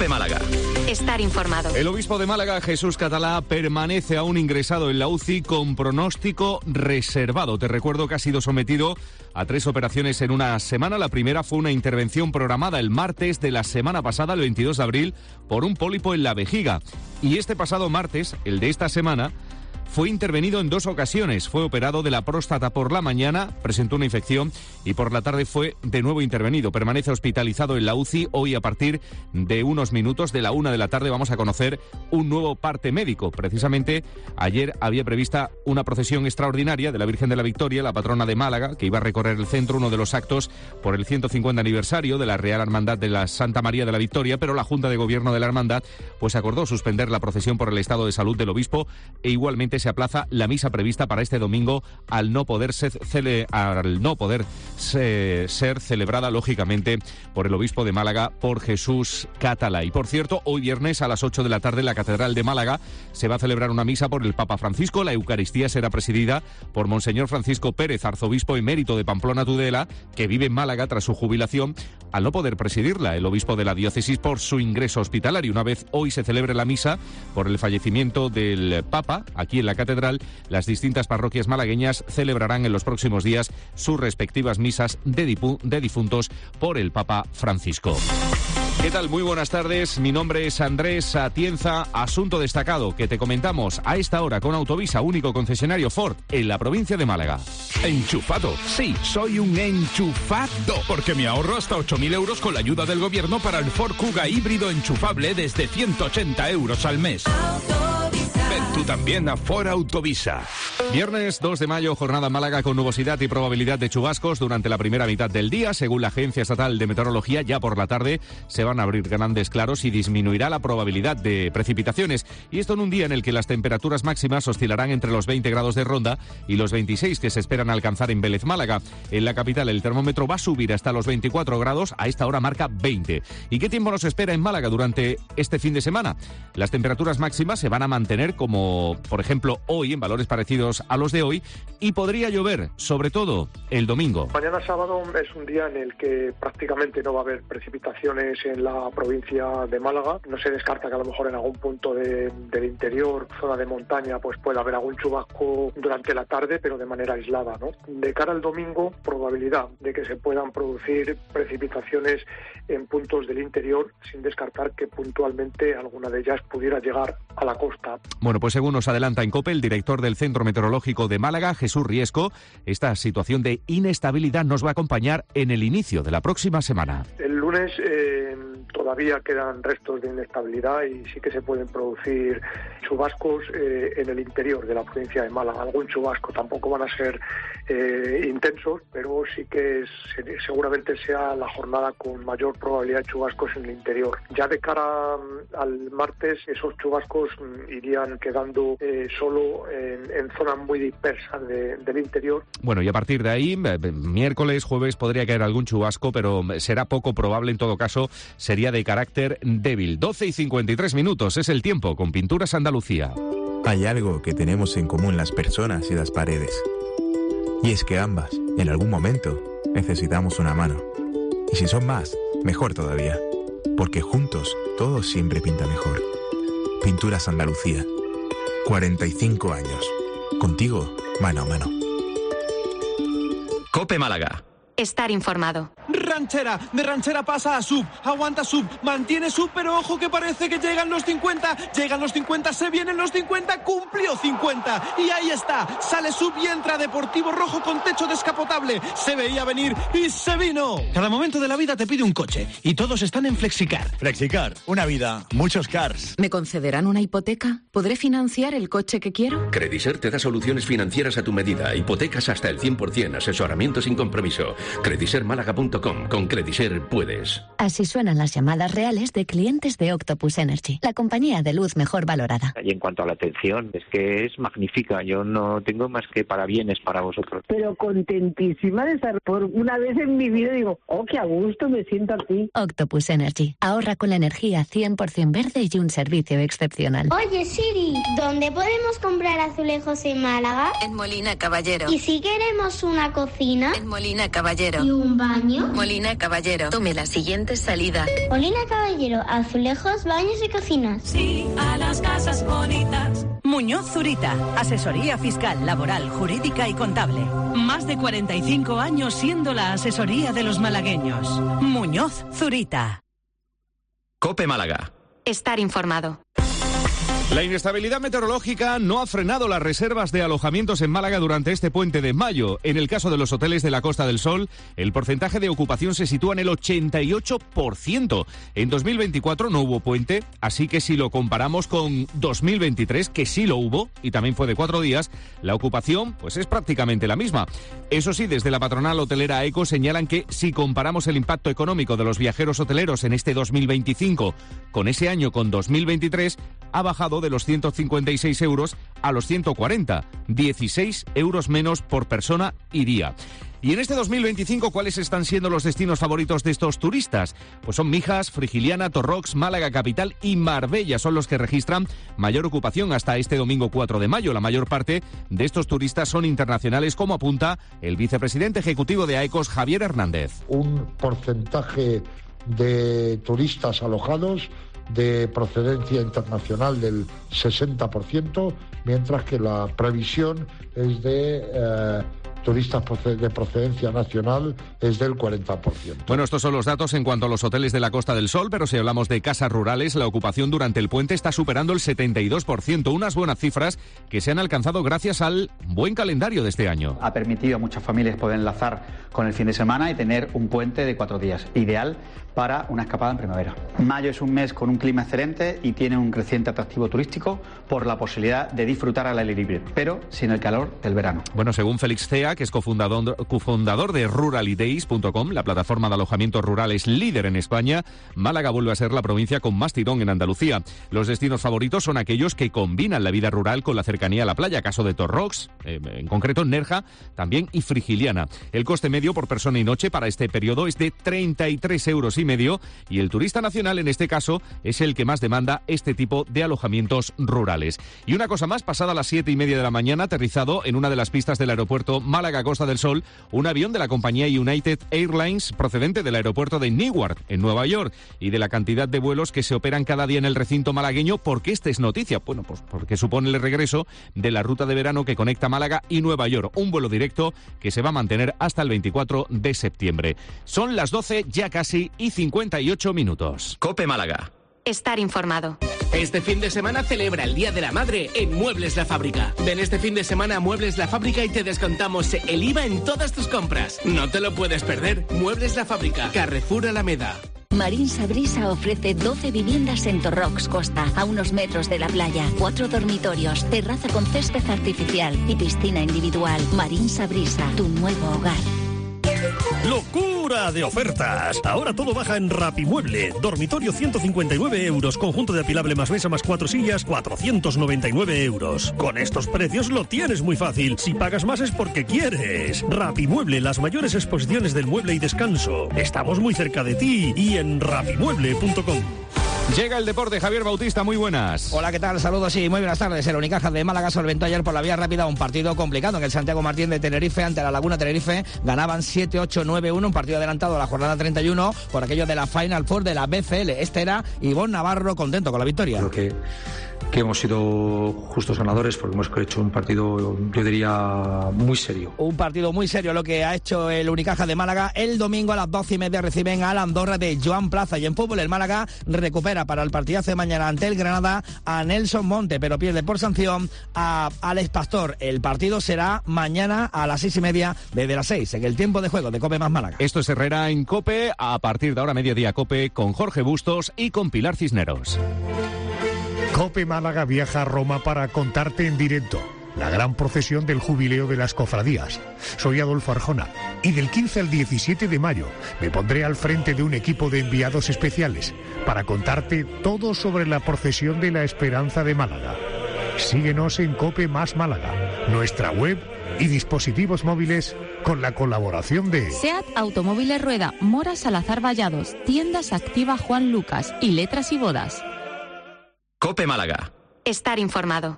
COPE Málaga. Estar informado. El obispo de Málaga, Jesús Catalá, permanece aún ingresado en la UCI con pronóstico reservado. Te recuerdo que ha sido sometido a 3 operaciones en una semana. La primera fue una intervención programada el martes de la semana pasada, el 22 de abril, por un pólipo en la vejiga. Y este pasado martes, el de esta semana, fue intervenido en 2 ocasiones. Fue operado de la próstata por la mañana, presentó una infección y por la tarde fue de nuevo intervenido. Permanece hospitalizado en la UCI. Hoy, a partir de unos minutos, de la 1 de la tarde, vamos a conocer un nuevo parte médico. Precisamente ayer había prevista una procesión extraordinaria de la Virgen de la Victoria, la patrona de Málaga, que iba a recorrer el centro, uno de los actos por el 150 aniversario de la Real Hermandad de la Santa María de la Victoria, pero la Junta de Gobierno de la Hermandad pues acordó suspender la procesión por el estado de salud del obispo e igualmente se aplaza la misa prevista para este domingo al no poder ser celebrada, lógicamente, por el obispo de Málaga, por Jesús Catalá. Y por cierto, hoy viernes a las 8 de la tarde en la Catedral de Málaga se va a celebrar una misa por el Papa Francisco. La Eucaristía será presidida por Monseñor Francisco Pérez, arzobispo emérito de Pamplona Tudela, que vive en Málaga tras su jubilación, al no poder presidirla el obispo de la diócesis por su ingreso hospitalario. Una vez hoy se celebre la misa por el fallecimiento del Papa aquí en la Catedral, las distintas parroquias malagueñas celebrarán en los próximos días sus respectivas misas de difuntos por el Papa Francisco. ¿Qué tal? Muy buenas tardes. Mi nombre es Andrés Atienza. Asunto destacado que te comentamos a esta hora con Autovisa, único concesionario Ford en la provincia de Málaga. ¿Enchufado? Sí, soy un enchufado, porque me ahorro hasta 8.000 euros con la ayuda del gobierno para el Ford Kuga híbrido enchufable desde 180 euros al mes. Ven tú también a Ford Autovisa. Viernes 2 de mayo, jornada en Málaga con nubosidad y probabilidad de chubascos durante la primera mitad del día. Según la Agencia Estatal de Meteorología, ya por la tarde se van a abrir grandes claros y disminuirá la probabilidad de precipitaciones. Y esto en un día en el que las temperaturas máximas oscilarán entre los 20 grados de Ronda y los 26 que se esperan alcanzar en Vélez, Málaga. En la capital el termómetro va a subir hasta los 24 grados, a esta hora marca 20. ¿Y qué tiempo nos espera en Málaga durante este fin de semana? Las temperaturas máximas se van a mantener como, por ejemplo, hoy, en valores parecidos a los de hoy, y podría llover, sobre todo el domingo. Mañana sábado es un día en el que prácticamente no va a haber precipitaciones en la provincia de Málaga. No se descarta que a lo mejor en algún punto del interior, zona de montaña, pues pueda haber algún chubasco durante la tarde, pero de manera aislada, ¿no? De cara al domingo, probabilidad de que se puedan producir precipitaciones en puntos del interior, sin descartar que puntualmente alguna de ellas pudiera llegar a la costa. Bueno, pues según nos adelanta en COPE el director del Centro Meteorológico de Málaga, Jesús Riesco, esta situación de inestabilidad nos va a acompañar en el inicio de la próxima semana. El lunes todavía quedan restos de inestabilidad y sí que se pueden producir chubascos en el interior de la provincia de Málaga. Algún chubasco, tampoco van a ser intensos, pero sí que seguramente sea la jornada con mayor probabilidad de chubascos en el interior. Ya de cara al martes, esos chubascos irían quedando solo en zonas muy dispersas del interior. Bueno, y a partir de ahí, miércoles, jueves, podría caer algún chubasco, pero será poco probable. En todo caso, sería de carácter débil. 12:53 es el tiempo con Pinturas Andalucía. Hay algo que tenemos en común las personas y las paredes. Y es que ambas, en algún momento, necesitamos una mano. Y si son más, mejor todavía. Porque juntos, todo siempre pinta mejor. Pinturas Andalucía. 45 años. Contigo, mano a mano. COPE Málaga. Estar informado. Ranchera, de ranchera pasa a sub, aguanta sub, mantiene sub, pero ojo que parece que llegan los 50, se vienen los 50, cumplió 50, y ahí está, sale sub y entra Deportivo Rojo con techo descapotable, se veía venir y se vino. Cada momento de la vida te pide un coche, y todos están en Flexicar. Flexicar, una vida, muchos cars. ¿Me concederán una hipoteca? ¿Podré financiar el coche que quiero? Crediser te da soluciones financieras a tu medida, hipotecas hasta el 100%, asesoramiento sin compromiso. Credisermálaga.com. Con Crediser puedes. Así suenan las llamadas reales de clientes de Octopus Energy, la compañía de luz mejor valorada. Y en cuanto a la atención, es que es magnífica. Yo no tengo más que parabienes para vosotros. Pero contentísima de estar por una vez en mi vida. Digo, oh, qué a gusto me siento aquí. Octopus Energy. Ahorra con la energía 100% verde y un servicio excepcional. Oye, Siri, ¿dónde podemos comprar azulejos en Málaga? En Molina Caballero. ¿Y si queremos una cocina? En Molina Caballero. ¿Y un baño? Molina Molina Caballero. Tome la siguiente salida. Molina Caballero, azulejos, baños y cocinas. Sí, a las casas bonitas. Muñoz Zurita, asesoría fiscal, laboral, jurídica y contable. Más de 45 años siendo la asesoría de los malagueños. Muñoz Zurita. COPE Málaga. Estar informado. La inestabilidad meteorológica no ha frenado las reservas de alojamientos en Málaga durante este puente de mayo. En el caso de los hoteles de la Costa del Sol, el porcentaje de ocupación se sitúa en el 88%. En 2024 no hubo puente, así que si lo comparamos con 2023, que sí lo hubo, y también fue de 4 días, la ocupación pues es prácticamente la misma. Eso sí, desde la patronal hotelera AECO señalan que si comparamos el impacto económico de los viajeros hoteleros en este 2025 con ese año, con 2023, ha bajado de los 156 euros a los 140, 16 euros menos por persona y día. Y en este 2025, ¿cuáles están siendo los destinos favoritos de estos turistas? Pues son Mijas, Frigiliana, Torrox, Málaga Capital y Marbella son los que registran mayor ocupación hasta este domingo 4 de mayo. La mayor parte de estos turistas son internacionales, como apunta el vicepresidente ejecutivo de AECOS, Javier Hernández. Un porcentaje de turistas alojados de procedencia internacional del 60%, mientras que la previsión es de turistas de procedencia nacional es del 40%. Bueno, estos son los datos en cuanto a los hoteles de la Costa del Sol, pero si hablamos de casas rurales, la ocupación durante el puente está superando el 72%, unas buenas cifras que se han alcanzado gracias al buen calendario de este año. Ha permitido a muchas familias poder enlazar con el fin de semana y tener un puente de 4 días, ideal para una escapada en primavera. Mayo es un mes con un clima excelente y tiene un creciente atractivo turístico por la posibilidad de disfrutar al aire libre, pero sin el calor del verano. Bueno, según Félix Cea, que es cofundador de ruralidays.com, la plataforma de alojamientos rurales líder en España, Málaga vuelve a ser la provincia con más tirón en Andalucía. Los destinos favoritos son aquellos que combinan la vida rural con la cercanía a la playa, caso de Torrox, en concreto Nerja, también y Frigiliana. El coste medio por persona y noche para este periodo es de 33,5 euros y el turista nacional en este caso es el que más demanda este tipo de alojamientos rurales. Y una cosa más, pasada las 7:30 de la mañana, aterrizado en una de las pistas del aeropuerto Málaga Costa del Sol, un avión de la compañía United Airlines procedente del aeropuerto de Newark, en Nueva York, y de la cantidad de vuelos que se operan cada día en el recinto malagueño. ¿Por qué esta es noticia? Bueno, pues porque supone el regreso de la ruta de verano que conecta Málaga y Nueva York, un vuelo directo que se va a mantener hasta el 24 de septiembre. Son las 12 ya casi y 58 minutos. COPE Málaga. Estar informado. Este fin de semana celebra el Día de la Madre en Muebles La Fábrica. Ven este fin de semana a Muebles La Fábrica y te descontamos el IVA en todas tus compras. No te lo puedes perder. Muebles La Fábrica, Carrefour Alameda. Marín Sabrisa ofrece 12 viviendas en Torrox Costa, a unos metros de la playa, 4 dormitorios, terraza con césped artificial y piscina individual. Marín Sabrisa, tu nuevo hogar. ¡Locura de ofertas! Ahora todo baja en Rapimueble. Dormitorio 159 euros. Conjunto de apilable más mesa más 4 sillas, 499 euros. Con estos precios lo tienes muy fácil. Si pagas más es porque quieres. Rapimueble, las mayores exposiciones del mueble y descanso. Estamos muy cerca de ti y en rapimueble.com. Llega el deporte, Javier Bautista, muy buenas. Hola, ¿qué tal? Saludos y muy buenas tardes. El Unicaja de Málaga solventó ayer por la vía rápida un partido complicado en el Santiago Martín de Tenerife ante la Laguna Tenerife. Ganaban 7-8-9-1, un partido adelantado a la jornada 31 por aquello de la Final Four de la BCL. Este era Ivonne Navarro, contento con la victoria. Creo que hemos sido justos ganadores porque hemos hecho un partido, yo diría, muy serio. Un partido muy serio lo que ha hecho el Unicaja de Málaga. El domingo a las 12:30 reciben al Andorra de Joan Plaza, y en fútbol el Málaga recupera para el partidazo de mañana ante el Granada a Nelson Monte, pero pierde por sanción a Alex Pastor. El partido será mañana a las 6:30 desde las 6 en el tiempo de juego de COPE más Málaga. Esto es Herrera en COPE, a partir de ahora mediodía COPE con Jorge Bustos y con Pilar Cisneros. COPE Málaga viaja a Roma para contarte en directo la gran procesión del jubileo de las cofradías. Soy Adolfo Arjona y del 15 al 17 de mayo me pondré al frente de un equipo de enviados especiales para contarte todo sobre la procesión de la Esperanza de Málaga. Síguenos en COPE más Málaga, nuestra web y dispositivos móviles con la colaboración de SEAT Automóviles Rueda, Mora Salazar Vallados, Tiendas Activa Juan Lucas y Letras y Bodas. COPE Málaga. Estar informado.